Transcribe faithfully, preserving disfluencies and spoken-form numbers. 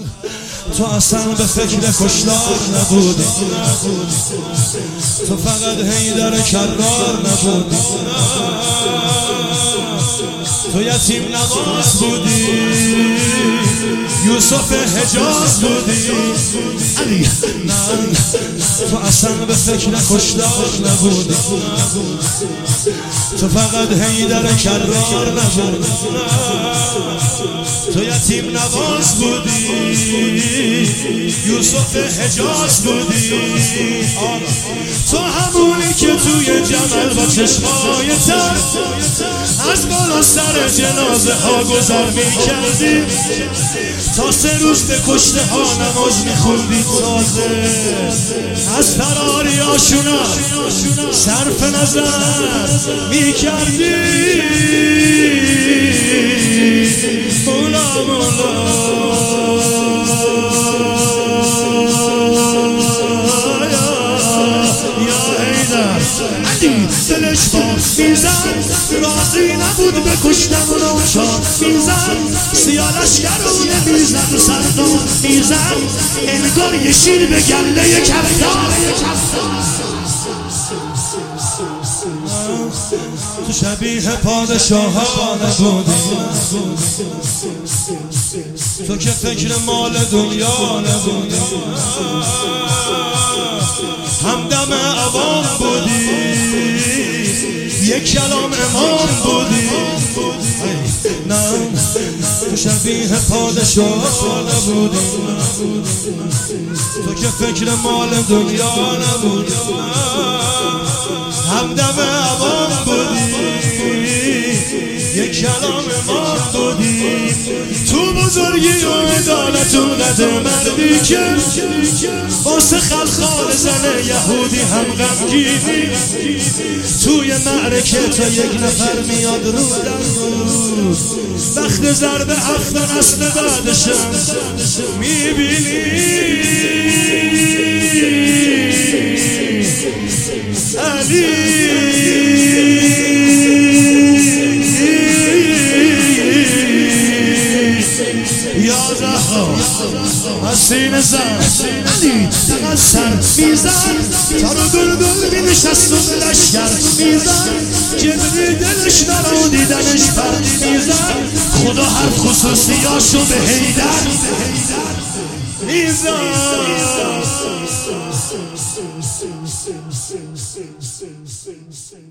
تو اصلا به فکر کشتار نبودی، تو فقط حیدر کرار نبودی، تو یتیم نواز بودی، یوسف حجاز بودی. علی تو اصلا به فکر کشتار نبودی، تو فقط حیدر کرار نبودی، تو یتیم نواز بودی، یوسف حجاز بودی. تو همونی که توی جمل با چشمای تر از بالا سر جنازه ها گذر می کردی، تا سه روز به کشته ها نماز می خوندی، تازه از فراری آشونا صرف نظر می کردی. مولا مولا دلش با میزن، راضی نبود به کشتمونو شاد میزن، سیاه لشکرونه میزن و سردار میزن، انگار یه شیر به گله کفتار. تو شبیه پادشاهان بودی، تو که فکر مال دنیا نبودی، همدم عوام بودی، یک کلام امام بودی. نه تو شبیه پادشاه نبودی، تو که فکر مال دنیا نبودی، همدم عوام بودی، یک کلام امام بودی. تو بزرگی و عدالت و قد مردی که واسه خلخال زن یهودی هم غمگینی، توی معرکه تا یک نفر میاد رو دنگود، وقت ضرب هفت نسل بعدشم میبینی. علی یا زهرا حسین زن، علی فقط سر میزن، تا رو گلگل می نشست و به لشکر میزن، جبری دلش نرو دیدنش پردی میزن، خدا هر خصوصیاشو به حیدر میزن.